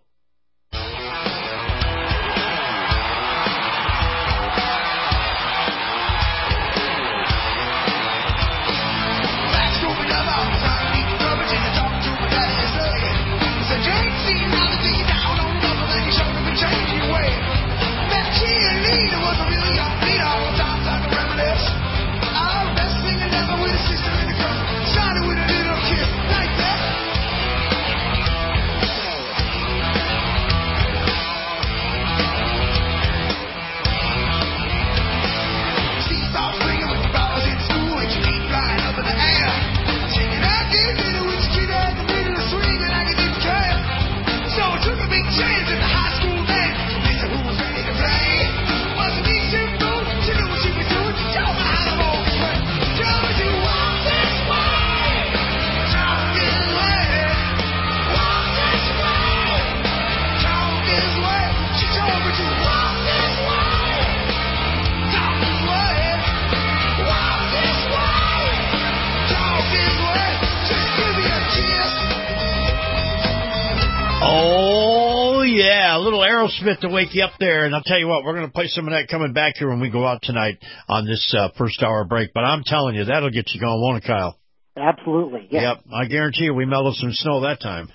Yeah, a little Aerosmith to wake you up there. And I'll tell you what, we're going to play some of that coming back here when we go out tonight on this uh, first hour break. But I'm telling you, that'll get you going, won't it, Kyle? Absolutely, yeah. Yep, I guarantee you we mellowed some snow that time.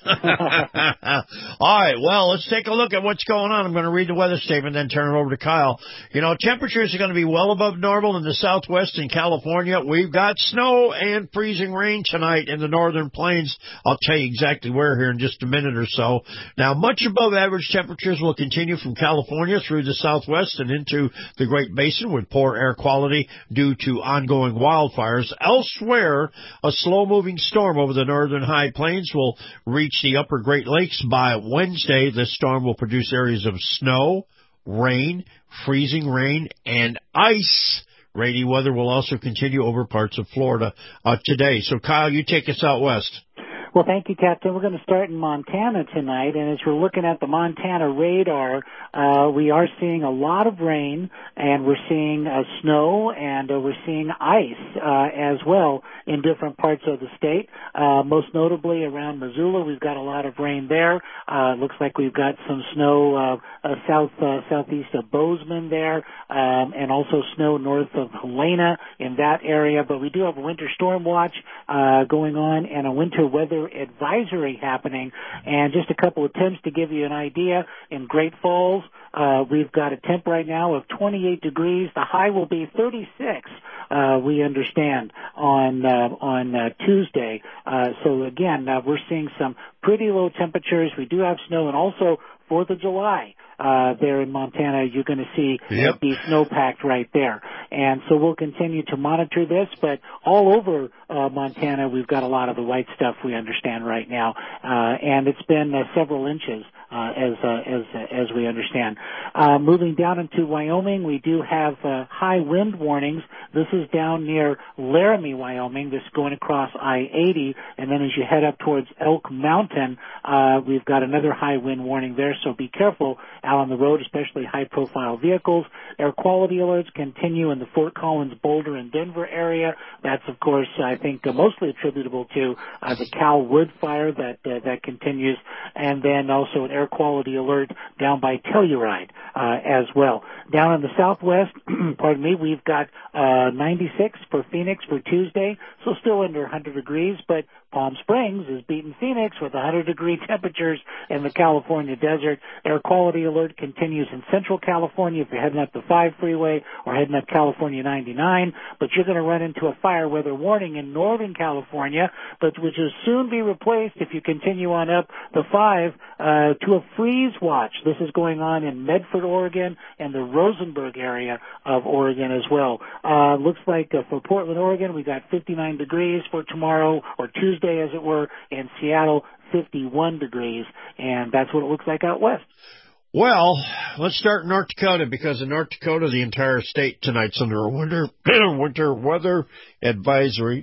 All right, well, let's take a look at what's going on. I'm going to read the weather statement, then turn it over to Kyle. You know, temperatures are going to be well above normal in the southwest and California. We've got snow and freezing rain tonight in the northern plains. I'll tell you exactly where here in just a minute or so. Now, much above average temperatures will continue from California through the southwest and into the Great Basin with poor air quality due to ongoing wildfires. Elsewhere, a slow-moving storm over the northern high plains will reach the upper Great Lakes by Wednesday. This storm will produce areas of snow, rain, freezing rain, and ice. Rainy weather will also continue over parts of Florida uh, today. So, Kyle, you take us out west. Well, thank you, Captain. We're going to start in Montana tonight, and as we're looking at the Montana radar, uh, we are seeing a lot of rain, and we're seeing uh, snow, and uh, we're seeing ice uh, as well in different parts of the state. Uh, most notably around Missoula, we've got a lot of rain there. Uh, looks like we've got some snow uh, uh, south uh, southeast of Bozeman there, um, and also snow north of Helena in that area. But we do have a winter storm watch uh, going on and a winter weather advisory happening. And just a couple of temps to give you an idea. In Great Falls, uh, we've got a temp right now of twenty-eight degrees. The high will be thirty-six. Uh, we understand on uh, on uh, Tuesday. Uh, so again, uh, we're seeing some pretty low temperatures. We do have snow, and also Fourth of July. Uh, there in Montana, you're going to see yep. it be snowpacked right there. And so we'll continue to monitor this, but all over uh, Montana, we've got a lot of the white stuff we understand right now. Uh, and it's been uh, several inches. Uh, as uh, as uh, as we understand. Uh, moving down into Wyoming, we do have uh, high wind warnings. This is down near Laramie, Wyoming. This is going across I eighty, and then as you head up towards Elk Mountain, uh, we've got another high wind warning there. So be careful out on the road, especially high-profile vehicles. Air quality alerts continue in the Fort Collins, Boulder, and Denver area. That's, of course, I think uh, mostly attributable to uh, the Cal Wood fire that uh, that continues, and then also an air quality alert down by Telluride uh, as well. Down in the southwest, pardon me, we've got uh, ninety-six for Phoenix for Tuesday, so still under one hundred degrees, but Palm Springs is beating Phoenix with one hundred degree temperatures in the California desert. Air quality alert continues in central California if you're heading up the five freeway or heading up California ninety-nine, but you're going to run into a fire weather warning in northern California, but which will soon be replaced if you continue on up the five uh, to a freeze watch. This is going on in Medford, Oregon, and the Rosenberg area of Oregon as well. Uh, looks like uh, for Portland, Oregon, we got fifty-nine degrees for tomorrow, or Tuesday as it were, in Seattle, fifty-one degrees, and that's what it looks like out west. Well, let's start in North Dakota, because in North Dakota, the entire state tonight's under a winter winter weather advisory.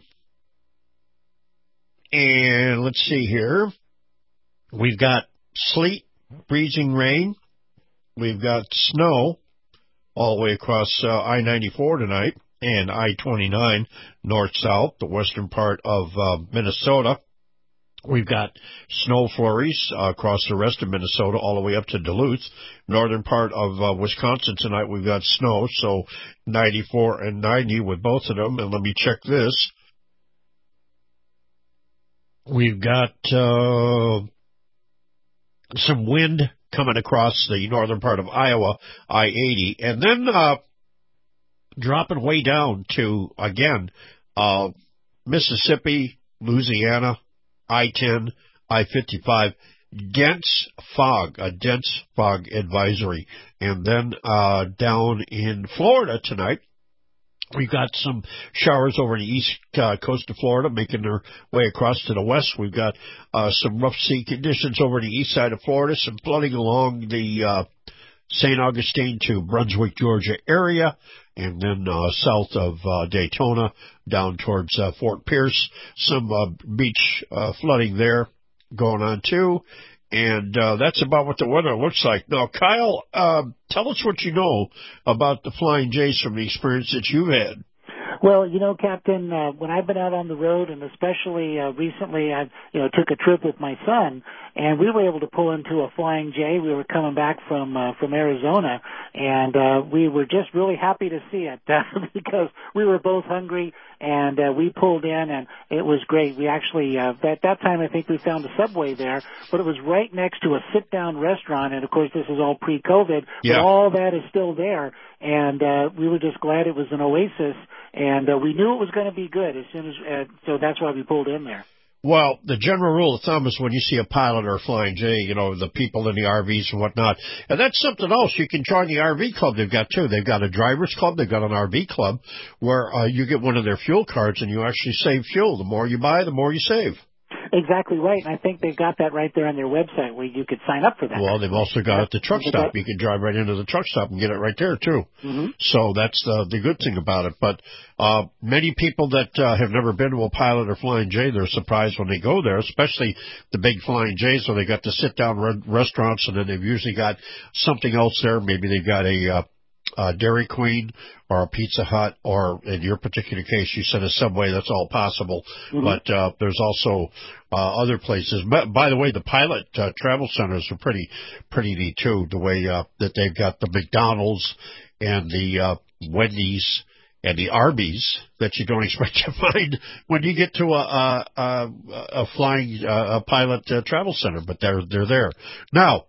And let's see here. We've got sleet, freezing rain. We've got snow all the way across uh, I ninety-four tonight and I twenty-nine north-south, the western part of uh, Minnesota. We've got snow flurries uh, across the rest of Minnesota all the way up to Duluth. Northern part of uh, Wisconsin tonight, we've got snow, so ninety-four and ninety with both of them. And let me check this. We've got uh, some wind coming across the northern part of Iowa, I eighty. And then uh, dropping way down to, again, uh, Mississippi, Louisiana, I ten, I fifty-five, dense fog, a dense fog advisory. And then uh, down in Florida tonight, we've got some showers over the east uh, coast of Florida making their way across to the west. We've got uh, some rough sea conditions over the east side of Florida, some flooding along the uh, Saint Augustine to Brunswick, Georgia area, and then uh, south of uh, Daytona down towards uh, Fort Pierce. Some uh, beach uh, flooding there going on too. And uh, that's about what the weather looks like. Now, Kyle, uh, tell us what you know about the Flying J's from the experience that you've had. Well, you know, Captain, uh, when I've been out on the road, and especially uh, recently, I you know took a trip with my son, and we were able to pull into a Flying J. We were coming back from uh, from Arizona, and uh, we were just really happy to see it uh, because we were both hungry, and uh, we pulled in, and it was great. We actually uh, at that time I think we found a Subway there, but it was right next to a sit-down restaurant, and of course this is all pre-COVID, yeah. but all that is still there, and uh, we were just glad it was an oasis. And uh, we knew it was going to be good as soon as, uh, so that's why we pulled in there. Well, the general rule of thumb is when you see a pilot or a Flying J, you know, the people in the R Vs and whatnot. And that's something else. You can join the R V club they've got, too. They've got a driver's club. They've got an R V club where uh, you get one of their fuel cards and you actually save fuel. The more you buy, the more you save. Exactly right, and I think they've got that right there on their website where you could sign up for that. Well, they've also got it at the truck stop. You can drive right into the truck stop and get it right there, too. Mm-hmm. So that's the, the good thing about it. But uh, many people that uh, have never been to a pilot or Flying J, they're surprised when they go there, especially the big Flying Js, where they got the sit-down re- restaurants, and then they've usually got something else there. Maybe they've got a uh, uh, Dairy Queen or a Pizza Hut, or in your particular case, you said a Subway. That's all possible. Mm-hmm. But uh, there's also uh, other places. But, by the way, the pilot uh, travel centers are pretty pretty neat, too, the way uh, that they've got the McDonald's and the uh, Wendy's and the Arby's that you don't expect to find when you get to a, a, a, a flying uh, a pilot uh, travel center. But they're, they're there. Now,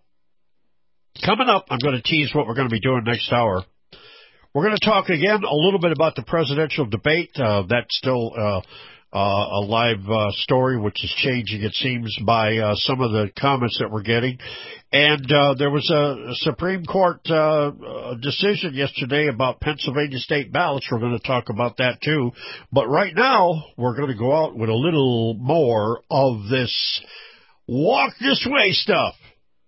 coming up, I'm going to tease what we're going to be doing next hour. We're going to talk again a little bit about the presidential debate. Uh, that's still uh, uh, a live uh, story, which is changing, it seems, by uh, some of the comments that we're getting. And uh, there was a, a Supreme Court uh, decision yesterday about Pennsylvania state ballots. We're going to talk about that, too. But right now, we're going to go out with a little more of this walk this way stuff.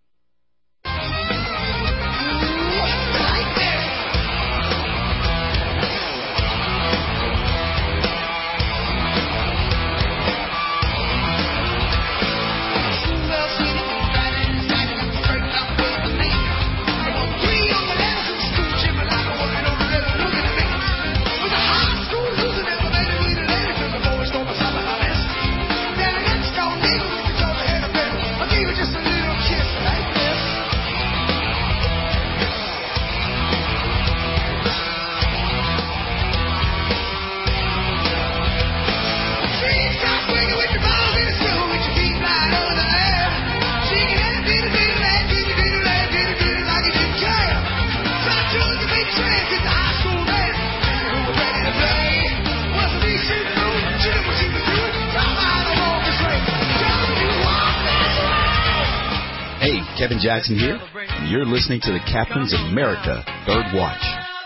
Kevin Jackson here, and you're listening to the Captain's America Third Watch.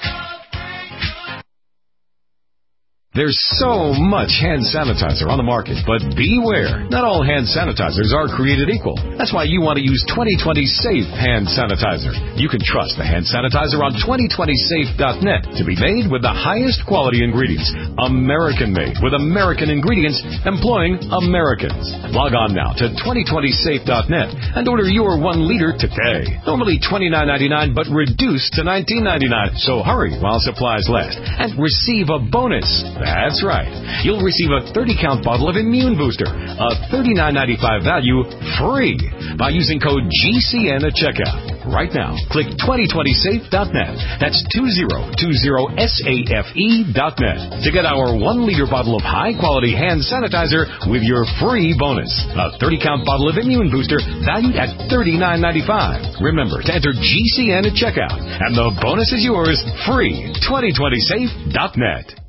There's so much hand sanitizer on the market, but beware, not all hand sanitizers are created equal. That's why you want to use twenty twenty Safe Hand Sanitizer. You can trust the hand sanitizer on twenty twenty safe dot net to be made with the highest quality ingredients, American-made with American ingredients, employing Americans. Log on now to twenty twenty safe dot net and order your one liter today. Normally twenty-nine ninety-nine, but reduced to nineteen ninety-nine. So hurry while supplies last and receive a bonus. That's right. You'll receive a thirty count bottle of Immune Booster, a thirty-nine ninety-five value, free by using code G C N at checkout. Right now, click twenty twenty safe dot net. That's twenty twenty safe dot net to get our one liter bottle of high-quality hand sanitizer with your free bonus. A thirty count bottle of Immune Booster valued at thirty-nine ninety-five. Remember to enter G C N at checkout, and the bonus is yours free. twenty twenty safe dot net.